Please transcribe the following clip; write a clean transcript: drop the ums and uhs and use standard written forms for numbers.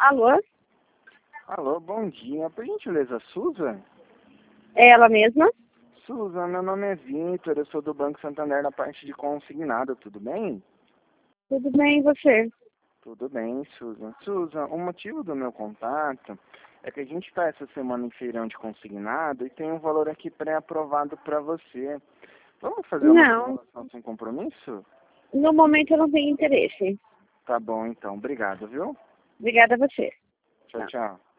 Alô? Alô, bom dia. Por gentileza, Susan? É ela mesma? Susan, meu nome é Vitor, eu sou do Banco Santander na parte de consignado, tudo bem? Tudo bem, e você? Tudo bem, Susan. Susan, o motivo do meu contato é que a gente está essa semana em feirão de consignado e tem um valor aqui pré-aprovado para você. Vamos fazer uma Não, simulação sem compromisso? no momento eu não tenho interesse. Tá bom, então. Obrigado, viu? Obrigada a você. Tchau, Não. tchau.